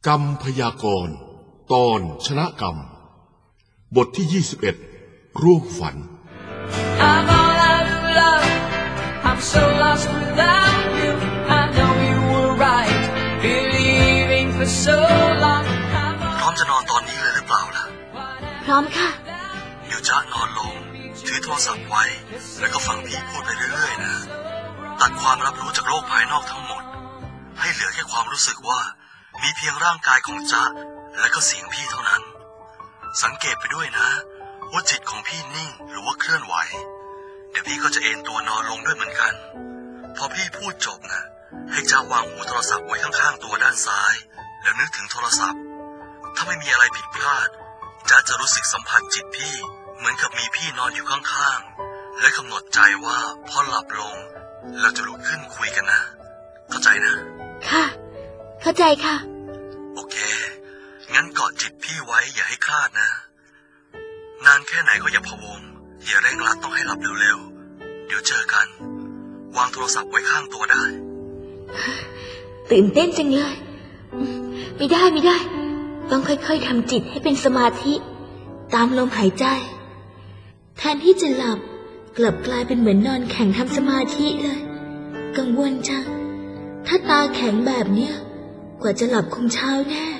กรรมพยากรณ์ตอนชนะกรรมบทที่21ร่วมฝัน I'm all out of love. I'm so lost without you. I know you were right, believing for so long. พร้อมจะนอนตอนนี้เลยหรือเปล่าล่ะพร้อมค่ะเดี๋ยวจะนอนลงถือโทรศัพท์ไว้แล้วก็ฟังพี่พูดไปเรื่อยๆนะตัดความรับรู้จากโลกภายนอกทั้งหมดให้เหลือแค่ความรู้สึกว่ามีเพียงร่างกายของจ๊ะและก็เสียงพี่เท่านั้นสังเกตไปด้วยนะว่าจิตของพี่นิ่งหรือว่าเคลื่อนไหวเดี๋ยวพี่ก็จะเอนตัวนอนลงด้วยเหมือนกันพอพี่พูดจบนะให้จ๊ะวางหูโทรศัพท์ไว้ข้างๆตัวด้านซ้ายแล้วนึกถึงโทรศัพท์ถ้าไม่มีอะไรผิดพลาดจ๊ะจะรู้สึกสัมผัสจิตพี่เหมือนกับมีพี่นอนอยู่ข้างๆและกำหนดใจว่าพอหลับลงเราจะลุกขึ้นคุยกันนะเข้าใจนะค่ะเข้าใจค่ะโอเคงั้นกอดจิตพี่ไว้อย่าให้คลาดนะนานแค่ไหนก็อย่าพะวงอย่าเร่งรัดต้องให้หลับเร็วๆเดี๋ยวเจอกันวางโทรศัพท์ไว้ข้างตัวได้ตื่นเต้นจังเลยไม่ได้ต้องค่อยๆทำจิตให้เป็นสมาธิตามลมหายใจแทนที่จะหลับกลับกลายเป็นเหมือนนอนแข็งทำสมาธิเลยกังวลจังถ้าตาแข็งแบบเนี้ยกว่าจะหลับคงเช้าแน่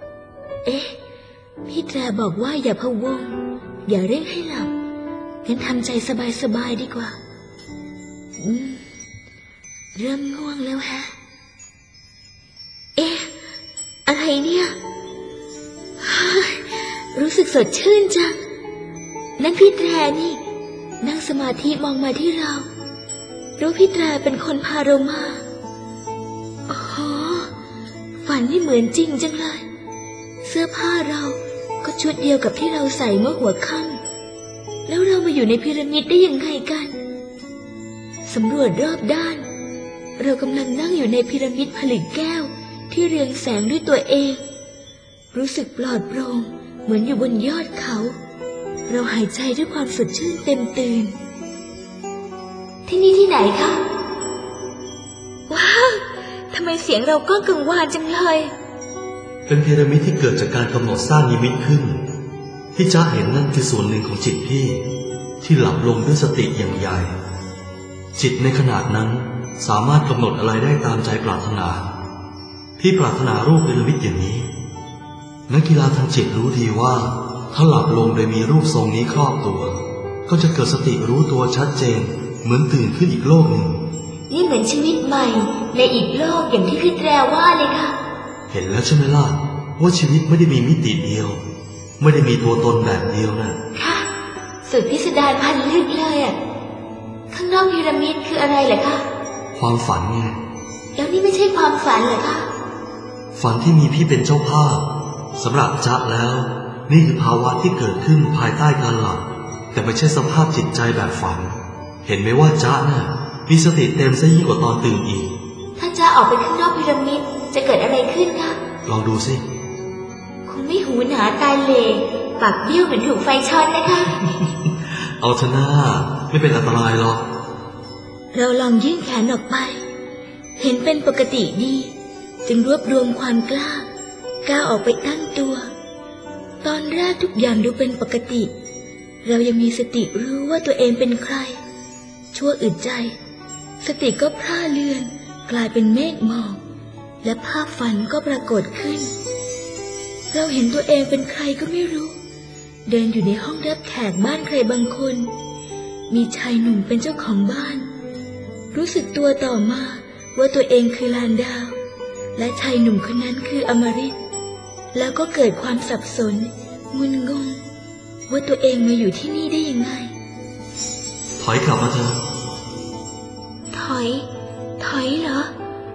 พี่แตรบอกว่าอย่าพะวงอย่าเร่งให้หลับงั้นทำใจสบายๆดีกว่าเริ่มง่วงแล้วฮะอะไรเนี่ยรู้สึกสดชื่นจังนั่นพี่แตรนี่นั่งสมาธิมองมาที่เรารู้พี่แตรเป็นคนพาเรามาอ๋อฝันนี่เหมือนจริงจังเลยเสื้อผ้าเราก็ชุดเดียวกับที่เราใส่เมื่อหัวค่ำแล้วเรามาอยู่ในพีระมิดได้ยังไงกันสำรวจรอบด้านเรากำลังนั่งอยู่ในพีระมิดผลึกแก้วที่เรืองแสงด้วยตัวเองรู้สึกปลอดโปร่งเหมือนอยู่บนยอดเขาเราหายใจด้วยความสดชื่นเต็มตื่นที่นี่ที่ไหนคะว้าวทำไมเสียงเราก้องกังวานจังเลยเป็นพีระมิดที่เกิดจากการกำหนดสร้างนิมิตขึ้นที่จ๊ะเห็นนั่นคือส่วนหนึ่งของจิตพี่ที่หลับลงด้วยสติอย่างใหญ่จิตในขณะนั้นสามารถกำหนดอะไรได้ตามใจปรารถนาพี่ปรารถนารูปพีระมิดอย่างนี้นักกีฬาทางจิตรู้ดีว่าถ้าหลับลงโดยมีรูปทรงนี้ครอบตัวก็จะเกิดสติรู้ตัวชัดเจนเหมือนตื่นขึ้นอีกโลกหนึ่งนี่เหมือนชีวิตใหม่ในอีกโลกอย่างที่พี่แตรว่าเลยค่ะเห็นแล้วใช่ไหมล่ะว่าชีวิตไม่ได้มีมิติเดียวไม่ได้มีตัวตนแบบเดียวนะค่ะสุดพิสดารพันลึกเลยอ่ะข้างนอกพีระมิดคืออะไรเหรอคะความฝันไงแล้วนี่ไม่ใช่ความฝันเหรอคะฝันที่มีพี่เป็นเจ้าภาพสำหรับจ๊ะแล้วนี่คือภาวะที่เกิดขึ้นภายใต้การหลับแต่ไม่ใช่สภาพจิตใจแบบฝันเห็นไหมว่าจ๊ะน่ะมีสติเต็มซะยิ่งกว่าตอนตื่นอีกถ้าจ๊ะออกไปข้างนอกพีระมิดจะเกิดอะไรขึ้นคะลองดูสิคงไม่หูหนาตาเหล่ปากเบี้ยวเหมือนถูกไฟช็อตนะคะเอาเถอะนะไม่เป็นอันตรายหรอกเราลองยื่นแขนออกไปเห็นเป็นปกติดีจึงรวบรวมความกล้าก้าวออกไปตั้งตัวตอนแรกทุกอย่างดูเป็นปกติเรายังมีสติรู้ว่าตัวเองเป็นใครชั่วอึดใจสติก็พร่าเลือนกลายเป็นเมฆหมอกและภาพฝันก็ปรากฏขึ้นเราเห็นตัวเองเป็นใครก็ไม่รู้เดินอยู่ในห้องรับแขกบ้านใครบางคนมีชายหนุ่มเป็นเจ้าของบ้านรู้สึกตัวต่อมาว่าตัวเองคือลานดาวและชายหนุ่มคนนั้นคืออมฤตแล้วก็เกิดความสับสนงุนงงว่าตัวเองมาอยู่ที่นี่ได้ยังไงถอยกลับมาเถอะถอยเหรอ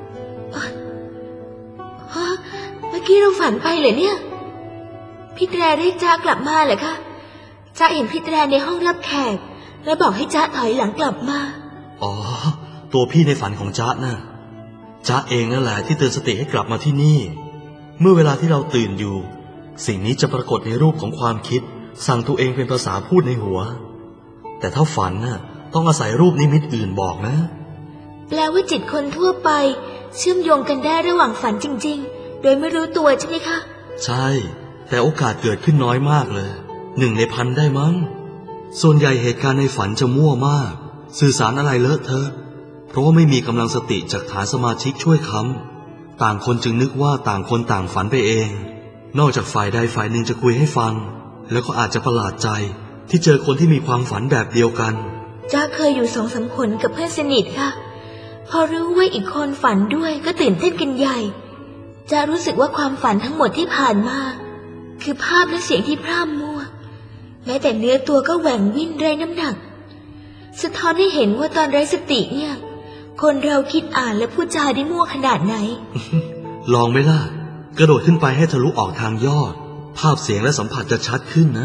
เมื่อกี้เราฝันไปเหรอเนี่ยพี่แตรเรียกจ๊ะกลับมาเหรอคะจ๊ะเห็นพี่แตรในห้องรับแขกแล้วบอกให้จ๊ะถอยหลังกลับมาอ๋อตัวพี่ในฝันของจ๊ะน่ะจ๊ะเองนั่นแหละที่เตือนสติให้กลับมาที่นี่เมื่อเวลาที่เราตื่นอยู่สิ่งนี้จะปรากฏในรูปของความคิดสั่งตัวเองเป็นภาษาพูดในหัวแต่ถ้าฝันน่ะต้องอาศัยรูปนิมิตอื่นบอกนะแปลว่าจิตคนทั่วไปเชื่อมโยงกันได้ระหว่างฝันจริงๆโดยไม่รู้ตัวใช่ไหมคะใช่แต่โอกาสเกิดขึ้นน้อยมากเลย1 ใน 1,000ได้มั้งส่วนใหญ่เหตุการณ์ในฝันจะมั่วมากสื่อสารอะไรเลอะเทอะเพราะว่าไม่มีกำลังสติจากฐานสมาชิกช่วยค้ำต่างคนจึงนึกว่าต่างคนต่างฝันไปเองนอกจากฝ่ายใดฝ่ายหนึ่งจะคุยให้ฟังแล้วก็อาจจะประหลาดใจที่เจอคนที่มีความฝันแบบเดียวกันจ้าเคยอยู่2-3 คนกับเพื่อนสนิทค่ะพอรู้ว่าอีกคนฝันด้วยก็ตื่นเต้นกันใหญ่จ้ารู้สึกว่าความฝันทั้งหมดที่ผ่านมาคือภาพและเสียงที่พร่ำมั่วแม้แต่เนื้อตัวก็แหว่งวิ่นไร้น้ำหนักสะท้อนให้เห็นว่าตอนไร้สติเนี่ยคนเราคิดอ่านและพูดจาได้มั่วขนาดไหนลองไหมล่ะกระโดดขึ้นไปให้ทะลุออกทางยอดภาพเสียงและสัมผัสจะชัดขึ้นนะ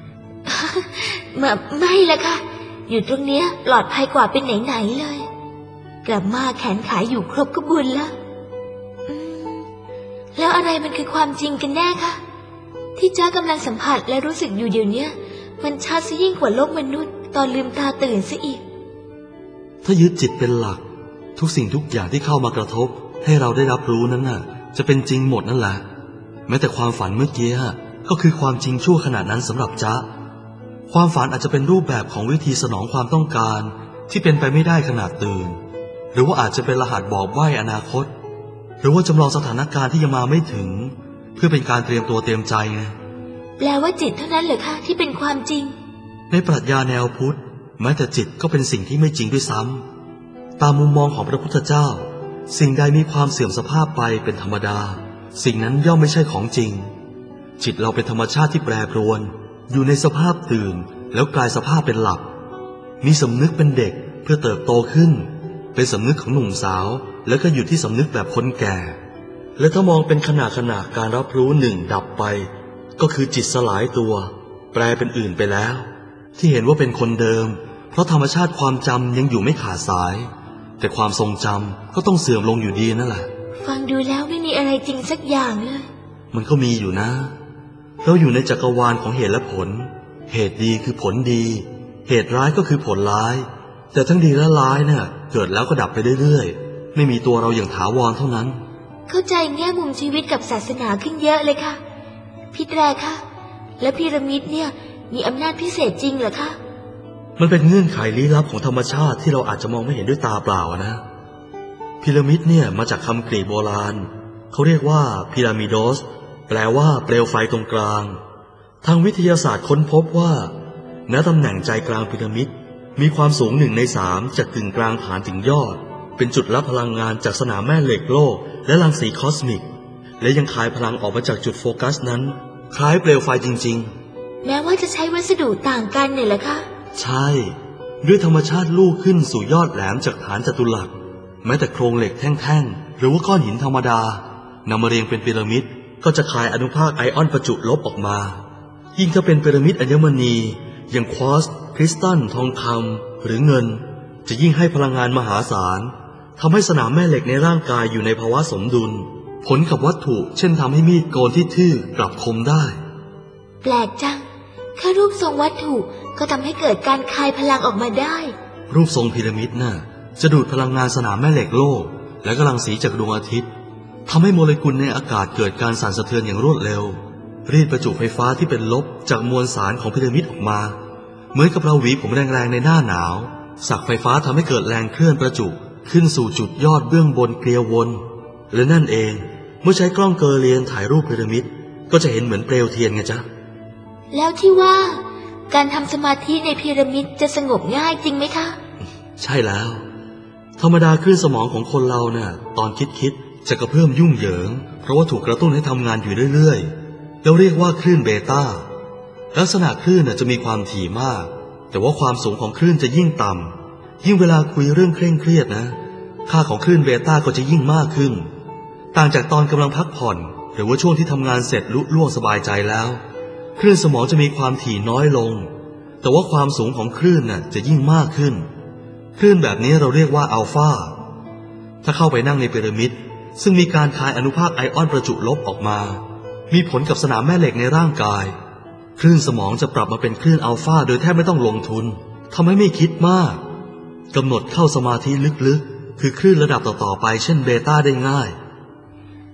ไม่ละค่ะอยู่ตรงเนี้ยปลอดภัยกว่าเป็นไหนๆเลยกลับมาแขนขาอยู่ครบก็บุญละแล้วอะไรมันคือความจริงกันแน่คะที่จ้ากำลังสัมผัสและรู้สึกอยู่เดี๋ยวนี้มันชัดซะยิ่งกว่าโลกมนุษย์ตอนลืมตาตื่นซะอีกถ้ายึดจิตเป็นหลักทุกสิ่งทุกอย่างที่เข้ามากระทบให้เราได้รับรู้นั้นน่ะจะเป็นจริงหมดนั่นแหละแม้แต่ความฝันเมื่อกี้ก็คือความจริงชั่วขณะนั้นสำหรับจ๊ะความฝันอาจจะเป็นรูปแบบของวิธีสนองความต้องการที่เป็นไปไม่ได้ขณะตื่นหรือว่าอาจจะเป็นรหัสบอกใบ้อนาคตหรือว่าจำลองสถานการณ์ที่ยังมาไม่ถึงเพื่อเป็นการเตรียมตัวเตรียมใจไงแปลว่าจิตเท่านั้นเหรอคะที่เป็นความจริงในปรัชญาแนวพุทธแม้แต่จิตก็เป็นสิ่งที่ไม่จริงด้วยซ้ำตามมุมมองของพระพุทธเจ้าสิ่งใดมีความเสื่อมสภาพไปเป็นธรรมดาสิ่งนั้นย่อมไม่ใช่ของจริงจิตเราเป็นธรรมชาติที่แปรปรวนอยู่ในสภาพตื่นแล้วกลายสภาพเป็นหลับมีสำนึกเป็นเด็กเพื่อเติบโตขึ้นเป็นสำนึกของหนุ่มสาวแล้วก็หยุดที่สำนึกแบบคนแก่และถ้ามองเป็นขณะการรับรู้หนึ่งดับไปก็คือจิตสลายตัวแปลเป็นอื่นไปแล้วที่เห็นว่าเป็นคนเดิมเพราะธรรมชาติความจำยังอยู่ไม่ขาดสายแต่ความทรงจำก็ต้องเสื่อมลงอยู่ดีนั่นแหละฟังดูแล้วไม่มีอะไรจริงสักอย่างเลยมันก็มีอยู่นะเราอยู่ในจักรวาลของเหตุและผลเหตุดีคือผลดีเหตุร้ายก็คือผลร้ายแต่ทั้งดีและร้ายน่ะเกิดแล้วก็ดับไปเรื่อยๆไม่มีตัวเราอย่างถาวรเท่านั้นเข้าใจแง่มุมชีวิตกับศาสนาขึ้นเยอะเลยค่ะพี่แตรคะและพีระมิดเนี่ยมีอำนาจพิเศษจริงเหรอคะมันเป็นเงื่อนไขลี้ลับของธรรมชาติที่เราอาจจะมองไม่เห็นด้วยตาเปล่านะพีระมิดเนี่ยมาจากคำกรีกโบราณเขาเรียกว่าพีรามิโดสแปลว่าเปลวไฟตรงกลางทางวิทยาศาสตร์ค้นพบว่าณตำแหน่งใจกลางพีระมิดมีความสูง1 ใน 3จากกึ่งกลางฐานถึงยอดเป็นจุดรับพลังงานจากสนามแม่เหล็กโลกและรังสีคอสมิกและยังคายพลังออกมาจากจุดโฟกัสนั้นคล้ายเปลวไฟจริงๆแม้ว่าจะใช้วัสดุต่างกันเนี่ยแหละคะใช่ด้วยธรรมชาติลู่ขึ้นสู่ยอดแหลมจากฐานจัตุรัสแม้แต่โครงเหล็กแท่งๆหรือว่าก้อนหินธรรมดานำมาเรียงเป็นพีระมิดก็จะคายอนุภาคไอออนประจุลบออกมายิ่งถ้าเป็นพีระมิดอัญมณีอย่างควอตซ์คริสตัลทองคำหรือเงินจะยิ่งให้พลังงานมหาศาลทำให้สนามแม่เหล็กในร่างกายอยู่ในภาวะสมดุลผลกับวัตถุเช่นทำให้มีดโกนที่ทื่อกลับคมได้แปลกจังแค่รูปทรงวัตถุก็ทำให้เกิดการคายพลังออกมาได้รูปทรงพีระมิดน่ะจะดูดพลังงานสนามแม่เหล็กโลกและกำลังสีจากดวงอาทิตย์ทำให้โมเลกุลในอากาศเกิดการสั่นสะเทือนอย่างรวดเร็วรีดประจุไฟฟ้าที่เป็นลบจากมวลสารของพีระมิดออกมาเหมือนกับเราหวีผมแรงๆในหน้าหนาวสักไฟฟ้าทำให้เกิดแรงเคลื่อนประจุขึ้นสู่จุดยอดเบื้องบนเกลียววนและนั่นเองเมื่อใช้กล้องเกอร์เลียนถ่ายรูปพีระมิดก็จะเห็นเหมือนเปลวเทียนไงจ๊ะแล้วที่ว่าการทำสมาธิในพีระมิดจะสงบง่ายจริงไหมคะใช่แล้วธรรมดาคลื่นสมองของคนเราเนี่ยตอนคิดจะกระเพื่อมยุ่งเหยิงเพราะว่าถูกกระตุ้นให้ทำงานอยู่เรื่อยๆเราเรียกว่าคลื่นเบต้าลักษณะคลื่นจะมีความถี่มากแต่ว่าความสูงของคลื่นจะยิ่งต่ำยิ่งเวลาคุยเรื่องเคร่งเครียดนะค่าของคลื่นเบต้าก็จะยิ่งมากขึ้นต่างจากตอนกำลังพักผ่อนหรือว่าช่วงที่ทำงานเสร็จลุล่วงสบายใจแล้วคลื่นสมองจะมีความถี่น้อยลงแต่ว่าความสูงของคลื่นจะยิ่งมากขึ้นคลื่นแบบนี้เราเรียกว่าอัลฟาถ้าเข้าไปนั่งในพีระมิดซึ่งมีการคายอนุภาคไอออนประจุลบออกมามีผลกับสนามแม่เหล็กในร่างกายคลื่นสมองจะปรับมาเป็นคลื่นอัลฟาโดยแทบไม่ต้องลงทุนทำให้ไม่คิดมากกำหนดเข้าสมาธิลึกๆคือคลื่นระดับต่อๆไปเช่นเบต้าได้ง่ายทำน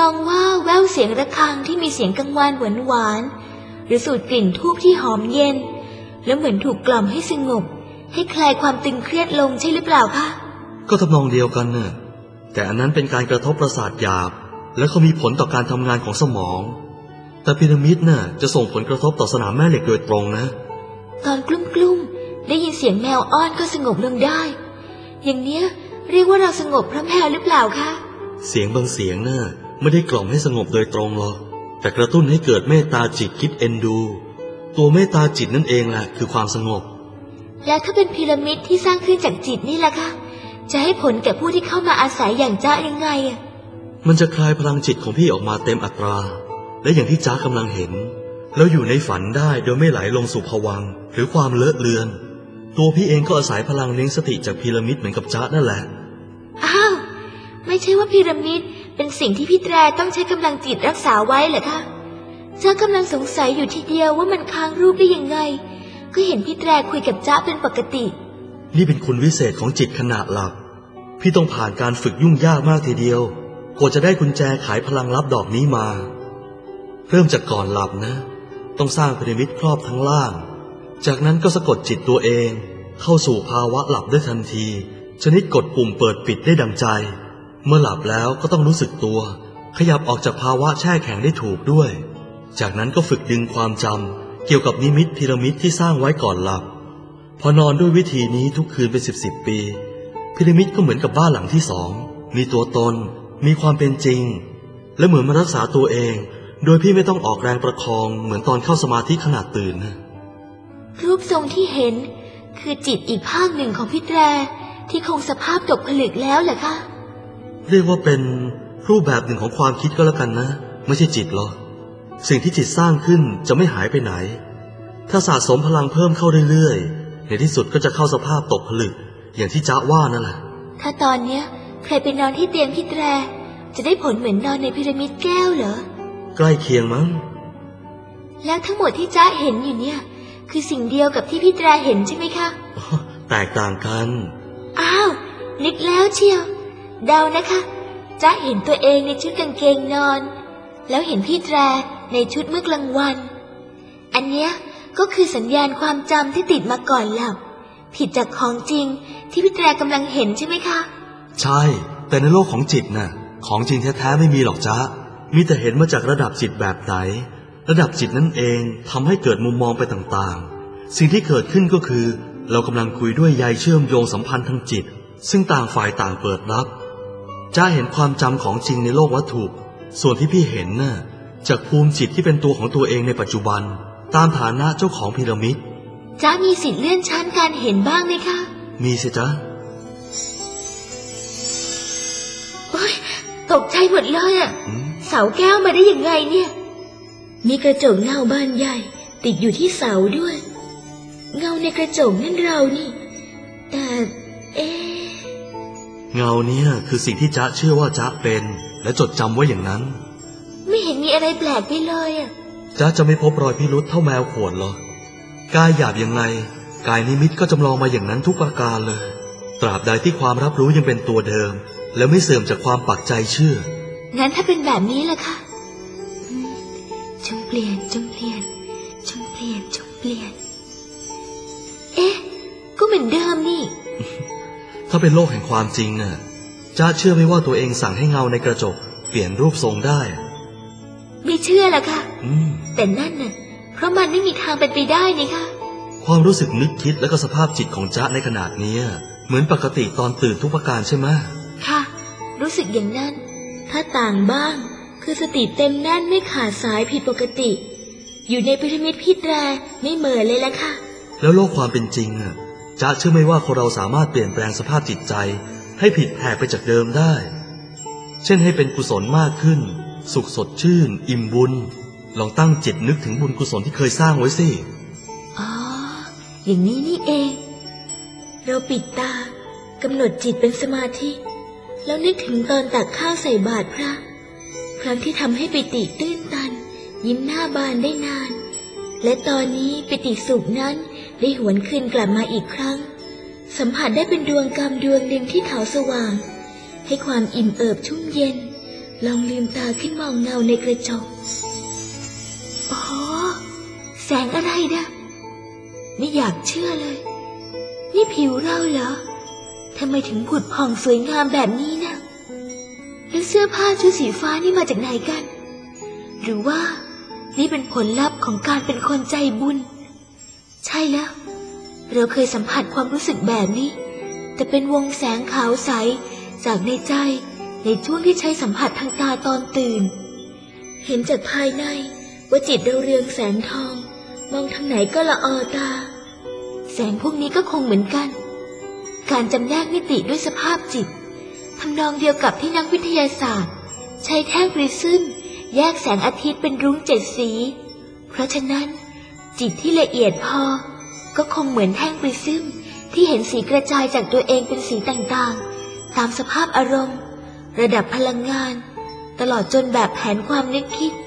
นองว่าแว่วเสียงระฆังที่มีเสียงกังวานหวานหรือสูดกลิ่นธูปที่หอมเย็นแล้วเหมือนถูกกล่อมให้สงบให้คลายความตึงเครียดลงใช่หรือเปล่าคะก็ทำนองเดียวกันน่ะแต่อันนั้นเป็นการกระทบประสาทหยาบและก็มีผลต่อการทำงานของสมองแต่พีระมิดน่ะจะส่งผลกระทบต่อสนามแม่เหล็กโดยตรงนะตอนกลุ้มๆได้ยินเสียงแมวอ้อนก็สงบลงได้อย่างเนี้ยเรียกว่าเราสงบเพราะแมวหรือเปล่าคะเสียงบางเสียงน่ะไม่ได้กล่อมให้สงบโดยตรงหรอกแต่กระตุ้นให้เกิดเมตตาจิตคิดเอ็นดูตัวเมตตาจิตนั่นเองแหละคือความสงบแล้วถ้าเป็นพีระมิดที่สร้างขึ้นจากจิตนี่ล่ะคะจะให้ผลแก่ผู้ที่เข้ามาอาศัยอย่างจ๊ะยังไงอ่ะมันจะคลายพลังจิตของพี่ออกมาเต็มอัตราและอย่างที่จ๊ะกำลังเห็นแล้วอยู่ในฝันได้โดยไม่ไหลลงสู่ภวังค์หรือความเลอะเลือนตัวพี่เองก็อาศัยพลังเลี้ยงสติจากพีระมิดเหมือนกับจ๊ะนั่นแหละอ้าวไม่ใช่ว่าพีระมิดเป็นสิ่งที่พี่แตรต้องใช้กำลังจิตรักษาไว้เหรอคะจ๊ะกำลังสงสัยอยู่ทีเดียวว่ามันค้างรูปได้ยังไงก็เห็นพี่แตรคุยกับจ๊ะเป็นปกตินี่เป็นคุณวิเศษของจิตขณะหลับพี่ต้องผ่านการฝึกยุ่งยากมากทีเดียวกว่าจะได้กุญแจไขพลังลับดอกนี้มาเริ่มจากก่อนหลับนะต้องสร้างพีระมิดครอบทั้งล่างจากนั้นก็สะกดจิตตัวเองเข้าสู่ภาวะหลับได้ทันทีชนิดกดปุ่มเปิดปิดได้ดังใจเมื่อหลับแล้วก็ต้องรู้สึกตัวขยับออกจากภาวะแช่แข็งได้ถูกด้วยจากนั้นก็ฝึกดึงความจำเกี่ยวกับนิมิตพีระมิดที่สร้างไว้ก่อนหลับพอนอนด้วยวิธีนี้ทุกคืนเป็น10 ปีพีระมิดก็เหมือนกับบ้านหลังที่2มีตัวตนมีความเป็นจริงและเหมือนมารักษาตัวเองโดยพี่ไม่ต้องออกแรงประคองเหมือนตอนเข้าสมาธิขณะตื่นนะรูปทรงที่เห็นคือจิตอีกภาคหนึ่งของพี่แตรที่คงสภาพตกผลึกแล้วเหรอคะเรียกว่าเป็นรูปแบบหนึ่งของความคิดก็แล้วกันนะไม่ใช่จิตหรอกสิ่งที่จิตสร้างขึ้นจะไม่หายไปไหนถ้าสะสมพลังเพิ่มเข้าเรื่อยๆในที่สุดก็จะเข้าสภาพตกผลึกอย่างที่จ๊ะว่านั่นแหละถ้าตอนเนี้ยใครไปนอนที่เตียงพี่แตรจะได้ผลเหมือนนอนในพีระมิดแก้วเหรอใกล้เคียงมั้งแล้วทั้งหมดที่จ๊ะเห็นอยู่เนี่ยคือสิ่งเดียวกับที่พี่แตรเห็นใช่ไหมคะแตกต่างกันอ้าวนึกแล้วเชียวเดานะคะจ๊ะเห็นตัวเองในชุดกางเกงนอนแล้วเห็นพี่แตรในชุดเมื่อกลางวันอันเนี้ยก็คือสัญญาณความจำที่ติดมาก่อนหลับผิดจากของจริงที่พี่แตรกำลังเห็นใช่ไหมคะใช่แต่ในโลกของจิตน่ะของจริงแท้ๆไม่มีหรอกจ๊ะมีแต่เห็นมาจากระดับจิตแบบไหนระดับจิตนั่นเองทำให้เกิดมุมมองไปต่างๆสิ่งที่เกิดขึ้นก็คือเรากำลังคุยด้วยใยเชื่อมโยงสัมพันธ์ทางจิตซึ่งต่างฝ่ายต่างเปิดรับจ๊ะเห็นความจำของจริงในโลกวัตถุส่วนที่พี่เห็นน่ะจากภูมิจิตที่เป็นตัวของตัวเองในปัจจุบันตามฐานะเจ้าของพีระมิดจ๊ะมีสิทธิ์เลื่อนชั้นการเห็นบ้างไหมคะมีสิจ๊ะโอ๊ยตกใจหมดเลยอ่ะเสาแก้วมาได้ยังไงเนี่ยมีกระจกเงาบานใหญ่ติดอยู่ที่เสาด้วยเงาในกระจกนั่นเรานี่แต่เงาเนี่ยคือสิ่งที่จ๊ะเชื่อว่าจ๊ะเป็นและจดจำไว้อย่างนั้นไม่เห็นมีอะไรแปลกไปเลยอ่ะจ๊ะจะไม่พบรอยพิรุธเท่าแมวข่วนหรอกกายหยาบยังไงกายนิมิตก็จำลองมาอย่างนั้นทุกประการเลยตราบใดที่ความรับรู้ยังเป็นตัวเดิมและไม่เสื่อมจากความปักใจเชื่องั้นถ้าเป็นแบบนี้ล่ะคะจงเปลี่ยนจงเปลี่ยนจงเปลี่ยนจงเปลี่ยนก็เหมือนเดิมนี่ถ้าเป็นโลกแห่งความจริงน่ะจ๊ะเชื่อไหมว่าตัวเองสั่งให้เงาในกระจกเปลี่ยนรูปทรงได้ไม่เชื่อล่ะค่ะแต่นั่นน่ะเพราะมันไม่มีทางเป็นไปได้นี่ค่ะความรู้สึกนึกคิดและก็สภาพจิตของจ๊ะในขณะนี้เหมือนปกติตอนตื่นทุกประการใช่ไหมค่ะรู้สึกอย่างนั้นถ้าต่างบ้างคือสติเต็มแน่นไม่ขาดสายผิดปกติอยู่ในพีระมิดพี่แตรไม่เหม่อเลยล่ะค่ะแล้วโลกความเป็นจริงจ๊ะเชื่อไหมว่าคนเราสามารถเปลี่ยนแปลงสภาพจิตใจให้ผิดแผกไปจากเดิมได้เช่นให้เป็นกุศลมากขึ้นสุขสดชื่นอิ่มบุญลองตั้งจิตนึกถึงบุญกุศลที่เคยสร้างไว้สิอ๋ออย่างนี้นี่เองเราปิดตากำหนดจิตเป็นสมาธิแล้วนึกถึงตอนตักข้าวใส่บาตรพระครั้งที่ทำให้ปิติตื้นตันยิ้มหน้าบานได้นานและตอนนี้ปิติสุขนั้นได้หวนคืนกลับมาอีกครั้งสัมผัสได้เป็นดวงกรรมดวงหนึ่งที่ขาวสว่างให้ความอิ่มเอิบชุ่มเย็นลองลืมตาขึ้นมองเงาในกระจกอ๋อแสงอะไรนะไม่อยากเชื่อเลยนี่ผิวเราเหรอทำไมถึงผุดผ่องสวยงามแบบนี้นะแล้วเสื้อผ้าชุดสีฟ้านี่มาจากไหนกันหรือว่านี่เป็นผลลัพธ์ของการเป็นคนใจบุญใช่แล้วเราเคยสัมผัสความรู้สึกแบบนี้แต่เป็นวงแสงขาวใสจากในใจในช่วงที่ใช้สัมผัสทางตาตอนตื่นเห็นจากภายในว่าจิตเราเรืองแสงทองมองทางไหนก็ละออตาแสงพวกนี้ก็คงเหมือนกันการจำแนกมิติด้วยสภาพจิตทำนองเดียวกับที่นักวิทยาศาสตร์ใช้แท่งปริซึมแยกแสงอาทิตย์เป็นรุ้ง7 สีเพราะฉะนั้นจิตที่ละเอียดพอก็คงเหมือนแท่งปริซึมที่เห็นสีกระจายจากตัวเองเป็นสีต่างๆตามสภาพอารมณ์ระดับพลังงานตลอดจนแบบแผนความนึกคิด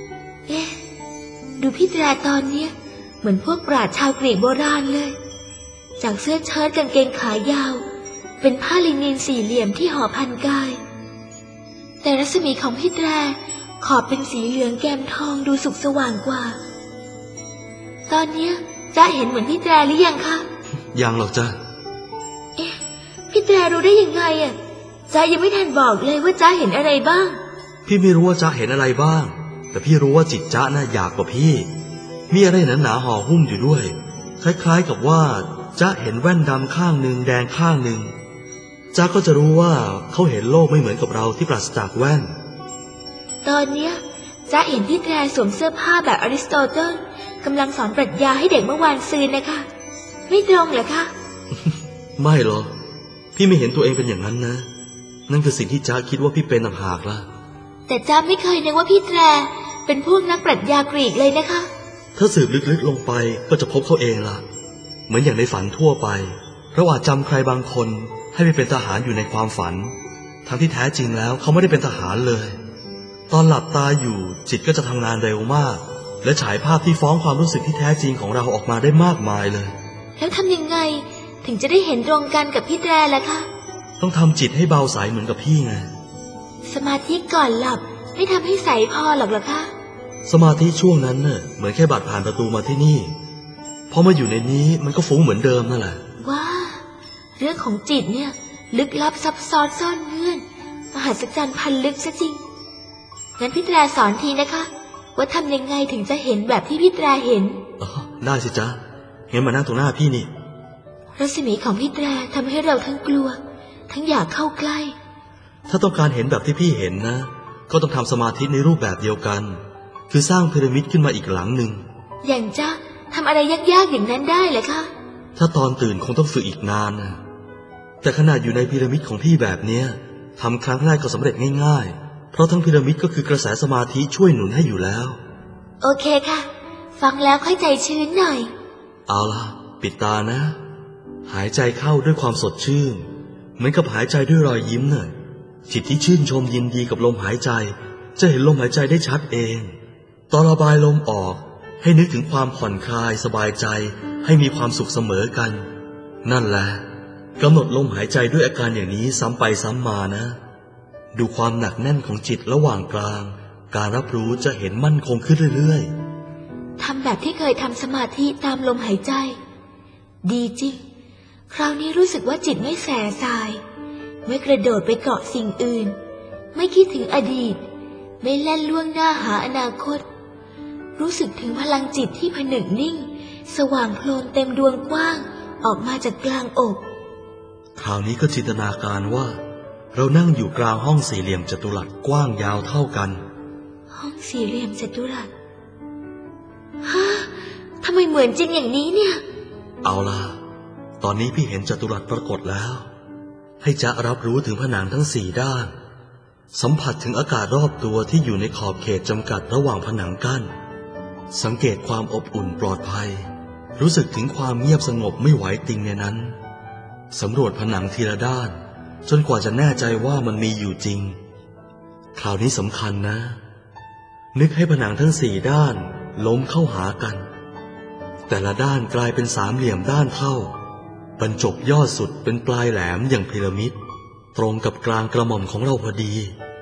ดูพี่แตรตอนเนี้ยเหมือนพวกปราชญ์ชาวกรีกโบราณเลยจากเสื้อเชิ้ตกางเกงขายาวเป็นผ้าลินินสี่เหลี่ยมที่ห่อพันกายแต่รัศมีของพี่แตรขอบเป็นสีเหลืองแกมทองดูสุกสว่างกว่าตอนเนี้ยจ๊ะเห็นเหมือนพี่แตรหรือยังคะยังหรอกจ้ะพี่แตรรู้ได้ยังไงอ่ะจ๊ะยังไม่ทันบอกเลยว่าจ๊ะเห็นอะไรบ้างพี่ไม่รู้ว่าจ๊ะเห็นอะไรบ้างแต่พี่รู้ว่าจิตจ๊ะน่ะอยากกว่าพี่มีอะไรหนาๆห่อหุ้มอยู่ด้วยคล้ายๆกับว่าจ๊ะเห็นแว่นดำข้างหนึ่งแดงข้างหนึ่งจ๊ะก็จะรู้ว่าเขาเห็นโลกไม่เหมือนกับเราที่ปราศจากแว่นตอนเนี้ยจ๊ะเห็นพี่แตรสวมเสื้อผ้าแบบอริสโตเติลกำลังสอนปรัชญาให้เด็กเมื่อวานซืนนะคะไม่ตรงเหรอคะไม่หรอกพี่ไม่เห็นตัวเองเป็นอย่างนั้นนะนั่นคือสิ่งที่จ๊ะคิดว่าพี่เป็นต่างหากล่ะแต่จ๊ะไม่เคยนึกว่าพี่แตรเป็นพวกนักปรัชญากรีกเลยนะคะถ้าสืบลึกๆลงไปก็จะพบเขาเองล่ะเหมือนอย่างในฝันทั่วไปเราอาจจำใครบางคนให้ไปเป็นทหารอยู่ในความฝันทั้งที่แท้จริงแล้วเขาไม่ได้เป็นทหารเลยตอนหลับตาอยู่จิตก็จะทำงานเร็วมากและฉายภาพที่ฟ้องความรู้สึกที่แท้จริงของเราออกมาได้มากมายเลยแล้วทำยังไงถึงจะได้เห็นตรงกันกับพี่แตรล่ะคะต้องทำจิตให้เบาใสเหมือนกับพี่ไงสมาธิก่อนหลับไม่ทำให้ใสพอหรอกเหรอคะสมาธิช่วงนั้นเน่ะเหมือนแค่บัดผ่านประตูมาที่นี่พอมาอยู่ในนี้มันก็ฟุ้งเหมือนเดิมนั่นแหละว้าเรื่องของจิตเนี่ยลึกลับซับซ้อนซ่อนเงื่อนมหัศจรรย์พันลึกซะจริงงั้นพี่แตรสอนทีนะคะว่าทำยังไงถึงจะเห็นแบบที่พี่แตรเห็นได้สิจ๊ะงั้นมานั่งตรงหน้าพี่นี่รัศมีของพี่แตรทำให้เราทั้งกลัวทั้งอยากเข้าใกล้ถ้าต้องการเห็นแบบที่พี่เห็นนะก็ต้องทำสมาธิในรูปแบบเดียวกันคือสร้างพีระมิดขึ้นมาอีกหลังหนึ่งอย่างจ๊ะทำอะไรยากๆอย่างนั้นได้เหรอคะถ้าตอนตื่นคงต้องฝึกอีกนานนะแต่ขนาดอยู่ในพีระมิดของพี่แบบเนี้ยทำครั้งแรกก็สำเร็จง่ายๆเพราะทั้งพีระมิดก็คือกระแสสมาธิช่วยหนุนให้อยู่แล้วโอเคค่ะฟังแล้วค่อยใจชื้นหน่อยเอาล่ะปิดตานะหายใจเข้าด้วยความสดชื่นเหมือนกับหายใจด้วยรอยยิ้มน่ะจิตที่ชื่นชมยินดีกับลมหายใจจะเห็นลมหายใจได้ชัดเองตอนระบายลมออกให้นึกถึงความผ่อนคลายสบายใจให้มีความสุขเสมอกันนั่นแหละกำหนดลมหายใจด้วยอาการอย่างนี้ซ้ำไปซ้ำมานะดูความหนักแน่นของจิตระหว่างกลางการรับรู้จะเห็นมั่นคงขึ้นเรื่อยๆทำแบบที่เคยทำสมาธิตามลมหายใจดีจริงคราวนี้รู้สึกว่าจิตไม่แส่สายไม่กระโดดไปเกาะสิ่งอื่นไม่คิดถึงอดีตไม่แล่นล่วงหน้าหาอนาคตรู้สึกถึงพลังจิตที่ผนึกนิ่งสว่างโพลนเต็มดวงกว้างออกมาจากกลางอกคราวนี้ก็จินตนาการว่าเรานั่งอยู่กลางห้องสี่เหลี่ยมจัตุรัสกว้างยาวเท่ากันห้องสี่เหลี่ยมจัตุรัสฮะทำไมเหมือนจริงอย่างนี้เนี่ยเอาล่ะตอนนี้พี่เห็นจัตุรัสปรากฏแล้วให้จ๊ะรับรู้ถึงผนังทั้ง4ด้านสัมผัสถึงอากาศรอบตัวที่อยู่ในขอบเขตจำกัดระหว่างผนังกั้นสังเกตความอบอุ่นปลอดภัยรู้สึกถึงความเงียบสงบไม่ไหวติงในนั้นสำรวจผนังทีละด้านจนกว่าจะแน่ใจว่ามันมีอยู่จริงคราวนี้สำคัญนะนึกให้ผนังทั้ง4ด้านล้มเข้าหากันแต่ละด้านกลายเป็นสามเหลี่ยมด้านเท่าบรรจบยอดสุดเป็นปลายแหลมอย่างพีระมิดตรงกับกลางกระหม่อมของเราพอดี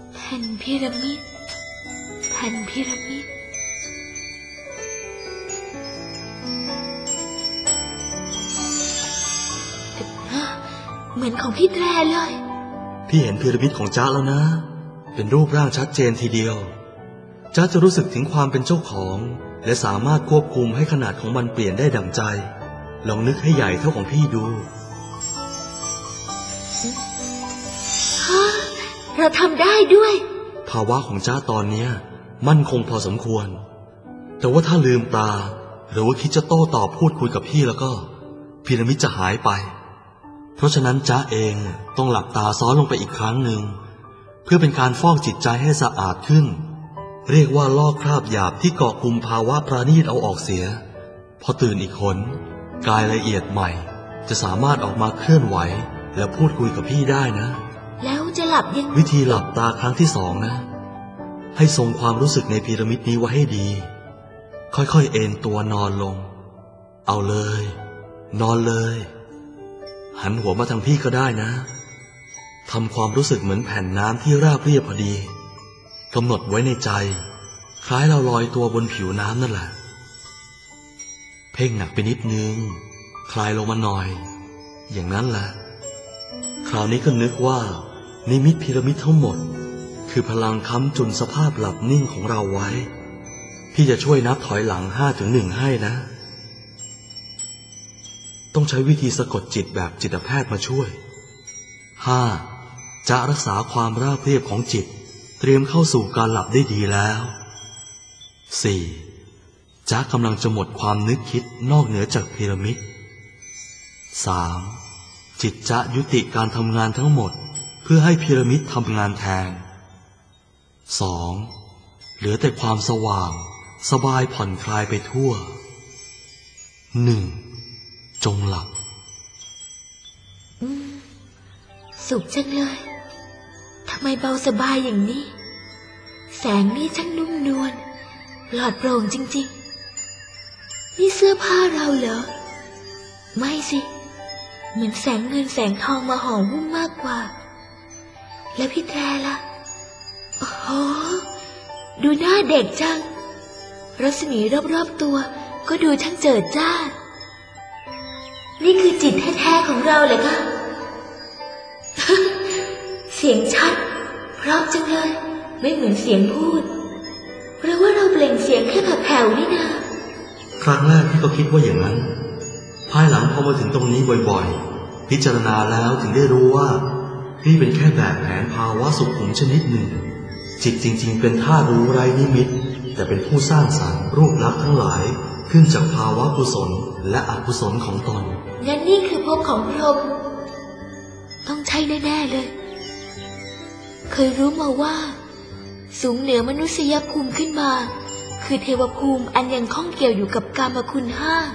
แผ่นพีระมิดแผ่นพีระมิดเหมือนของพี่แตรเลยพี่เห็นพีระมิดของจ๊ะแล้วนะเป็นรูปร่างชัดเจนทีเดียวจ๊ะจะรู้สึกถึงความเป็นเจ้าของและสามารถควบคุมให้ขนาดของมันเปลี่ยนได้ดั่งใจลองนึกให้ใหญ่เท่าของพี่ดูเราทำได้ด้วยภาวะของจ๊ะตอนนี้มั่นคงพอสมควรแต่ว่าถ้าลืมตาหรือว่าคิดจะโต้ตอบพูดคุยกับพี่แล้วก็พีระมิดจะหายไปเพราะฉะนั้นจ๊ะเองต้องหลับตาซ้อนลงไปอีกครั้งหนึ่งเพื่อเป็นการฟอกจิตใจให้สะอาดขึ้นเรียกว่าลอกคราบหยาบที่เกาะกลุ่มภาวะปราณีตเอาออกเสียพอตื่นอีกคนกายละเอียดใหม่จะสามารถออกมาเคลื่อนไหวและพูดคุยกับพี่ได้นะแล้วจะหลับยังวิธีหลับตาครั้งที่สองนะให้ทรงความรู้สึกในพีระมิดนี้ไว้ให้ดีค่อยๆเอนตัวนอนลงเอาเลยนอนเลยหันหัวมาทางพี่ก็ได้นะทำความรู้สึกเหมือนแผ่นน้ำที่ราบเรียบพอดีกำหนดไว้ในใจคล้ายเราลอยตัวบนผิวน้ำนั่นแหละเพ่งหนักไปนิดนึงคลายลงมาหน่อยอย่างนั้นแหละคราวนี้ก็นึกว่านิมิตพีระมิดทั้งหมดคือพลังค้ำจุนสภาพหลับนิ่งของเราไว้พี่จะช่วยนับถอยหลัง5-1ให้นะต้องใช้วิธีสะกดจิตแบบจิตแพทย์มาช่วย5จะรักษาความราบเรียบของจิตเตรียมเข้าสู่การหลับได้ดีแล้ว4จ๊ะกำลังจะหมดความนึกคิดนอกเหนือจากพีระมิด3จิตจ๊ะยุติการทำงานทั้งหมดเพื่อให้พีระมิดทำงานแทน2เหลือแต่ความสว่างสบายผ่อนคลายไปทั่ว1จงหลับสุขจังเลยทำไมเบาสบายอย่างนี้แสงนี่ช่างนุ่มนวลปลอดโปร่งจริงๆนี่เสื้อผ้าเราเหรอไม่สิเหมือนแสงเงินแสงทองมาห่อหุ้มมากกว่าแล้วพี่แทรล่ะโอ้โหดูหน้าเด็กจังรัศมีรอบๆตัวก็ดูช่างเจิดจ้านี่คือจิตแท้ๆของเราเลยค่ะ เสียงชัดเพราะจังเลยไม่เหมือนเสียงพูดเพราะว่าเราเปล่งเสียงแค่แผ่วๆนี่นาครั้งแรกพี่ก็คิดว่าอย่างนั้นภายหลังพอมาถึงตรงนี้บ่อยๆพิจารณาแล้วถึงได้รู้ว่านี่เป็นแค่แบบแผนภาวะสุขุมชนิดหนึ่งจิตจริงๆเป็นธาตุรู้ไร้นิมิตแต่เป็นผู้สร้างสรรค์รูปลักษณ์ทั้งหลายขึ้นจากภาวะกุศลและอกุศลของตนงั้นนี่คือภพของพรหมต้องใช่แน่ๆเลยเคยรู้มาว่าสูงเหนือมนุษยภูมิขึ้นมาคือเทวภูมิอันยังข้องเกี่ยวอยู่กับกามคุณ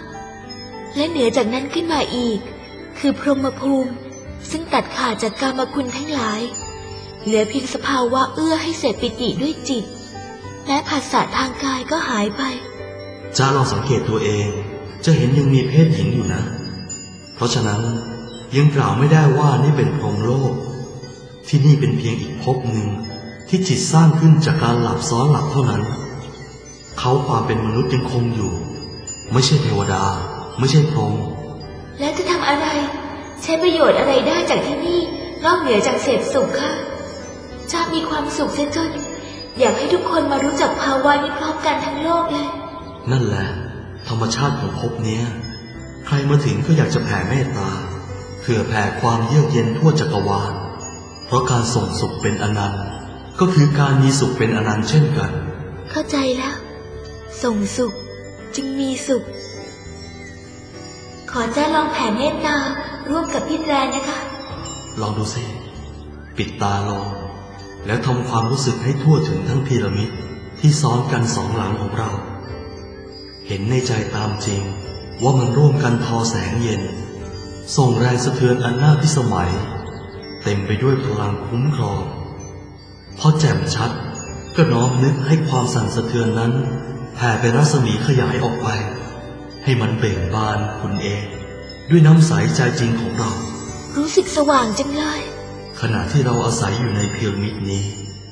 5และเหนือจากนั้นขึ้นมาอีกคือพรหมภูมิซึ่งตัดขาดจากกามคุณทั้งหลายเหลือเพียงสภาวะเอื้อให้เสพปิติด้วยจิตแม้ผัสสะทางกายก็หายไปจ้าลองสังเกตตัวเองจะเห็นยังมีเพศหญิงอยู่นะเพราะฉะนั้นยังกล่าวไม่ได้ว่านี่เป็นพรหมโลกที่นี่เป็นเพียงอีกภพหนึ่งที่จิตสร้างขึ้นจากการหลับซ้อนหลับเท่านั้นเขาความเป็นมนุษย์ยังคงอยู่ไม่ใช่เทวดาไม่ใช่พรหมแล้วจะทำอะไรใช้ประโยชน์อะไรได้จากที่นี่นอกเหนือจากเสพสุขค่ะจ้ามีความสุขเสียจนอยากให้ทุกคนมารู้จักภาวะนี้พร้อมกันทั้งโลกเลยนั่นแหละธรรมชาติของภพนี้ใครมาถึงก็อยากจะแผ่เมตตาเผื่อแผ่ความเยือกเย็นทั่วจักรวาลเพราะการส่งสุขเป็นอนันต์ก็คือการมีสุขเป็นอนันต์เช่นกันเข้าใจแล้วส่งสุขจึงมีสุขขอจ้าลองแผ่เมตตาร่วมกับพี่แตรนะคะลองดูสิปิดตาลงแล้วทำความรู้สึกให้ทั่วถึงทั้งพีระมิดที่ซ้อนกันสองหลังของเราเห็นในใจตามจริงว่ามันร่วมกันทอแสงเย็นส่งแรงสะเทือนอันน่าพิสมัยเต็มไปด้วยพลังคุ้มครองพอแจ่มชัดก็น้อมนึกให้ความสั่นสะเทือนนั้นแผ่เป็นรัศมีขยายออกไปให้มันเบ่งบานคุณเองด้วยน้ำใสใจจริงของเรารู้สึกสว่างจังเลยขณะที่เราอาศัยอยู่ในพีระมิดนี้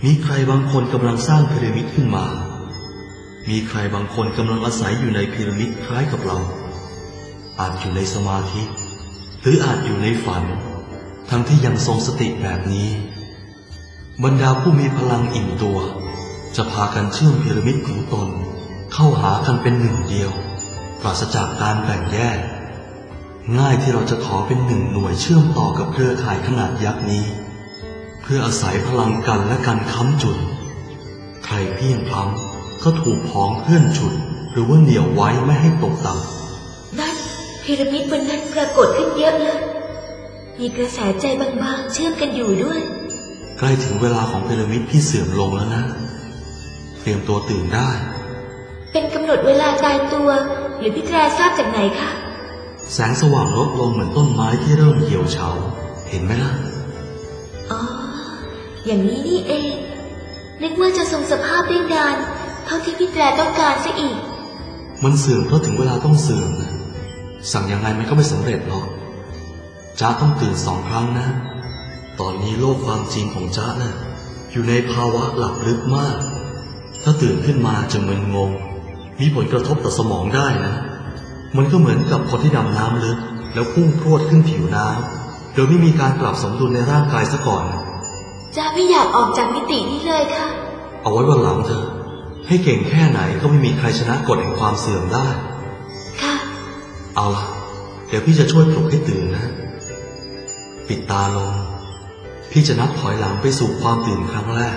มีใครบางคนกำลังสร้างพีระมิดขึ้นมามีใครบางคนกำลังอาศัยอยู่ในพีระมิดคล้ายกับเราอาจอยู่ในสมาธิหรืออาจอยู่ในฝันทั้งที่ยังทรงสติแบบนี้บรรดาผู้มีพลังอิ่มตัวจะพากันเชื่อมพีระมิดของตนเข้าหากันเป็นหนึ่งเดียวปราศจากการแบ่งแยกง่ายที่เราจะขอเป็นหนึ่งหน่วยเชื่อมต่อกับเครือข่ายขนาดยักษ์นี้เพื่ออาศัยพลังกันและกันค้ำจุนใครเพียงพล้ำก็ถูกพ้องเพื่อนฉุดหรือว่าเหนี่ยวไว้ไม่ให้ตกต่ำนั่นพีระมิดบนนั้นปรากฏขึ้นเยอะเลยมีกระแสใจบางๆเชื่อมกันอยู่ด้วยใกล้ถึงเวลาของพีระมิดที่เสื่อมลงแล้วนะเตรียมตัวตื่นได้เป็นกำหนดเวลาตายตัวหรือพี่แตรทราบจากไหนคะแสงสว่างลดลงเหมือนต้นไม้ที่เริ่มเหี่ยวเฉาเห็นไหมล่ะอ๋ออย่างนี้นี่เองนึกว่าจะทรงสภาพได้นานเท่าที่พี่แตรต้องการซะอีกมันเสื่อมเพราะถึงเวลาต้องเสื่อมนะสั่งยังไงมันก็ไม่สำเร็จหรอกจ๊ะต้องตื่น2 ครั้งนะตอนนี้โลกความจริงของจ๊ะน่ะอยู่ในภาวะหลับลึกมากถ้าตื่นขึ้นมาจะมึนงงมีผลกระทบต่อสมองได้นะมันก็เหมือนกับคนที่ดำน้ำลึกแล้วพุ่งพรวดขึ้นผิวน้ำโดยไม่มีการปรับสมดุลในร่างกายซะก่อนจ๊ะไม่อยากออกจากมิตินี้เลยค่ะเอาไว้วันหลังเถอะให้เก่งแค่ไหนก็ไม่มีใครชนะกฎแห่งความเสื่อมได้ค่ะเอาล่ะเดี๋ยวพี่จะช่วยปลุกให้ตื่นนะปิดตาลงพี่จะนับถอยหลังไปสู่ความตื่นครั้งแรก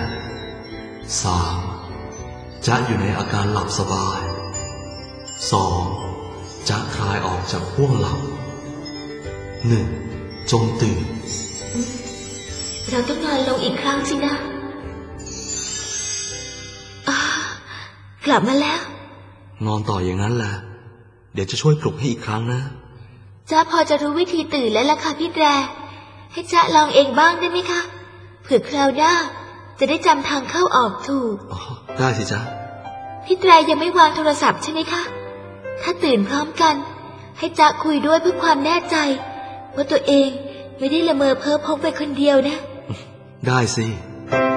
3จ๊ะอยู่ในอาการหลับสบาย2จ๊ะคลายออกจากห้วงหลับ1จงตื่นเราต้องนอนลงอีกครั้งสินะกลับมาแล้วนอนต่ออย่างนั้นแหละเดี๋ยวจะช่วยปลุกให้อีกครั้งนะจ๊ะพอจะรู้วิธีตื่นแล้วล่ะค่ะพี่แตรให้จ๊ะลองเองบ้างได้ไหมคะเผื่อคราวหน้าจะได้จำทางเข้าออกถูกได้สิจ๊ะพี่แตรยังไม่วางโทรศัพท์ใช่ไหมคะถ้าตื่นพร้อมกันให้จ๊ะคุยด้วยเพื่อความแน่ใจว่าตัวเองไม่ได้ละเมอเพ้อพงไปคนเดียวนะได้สิ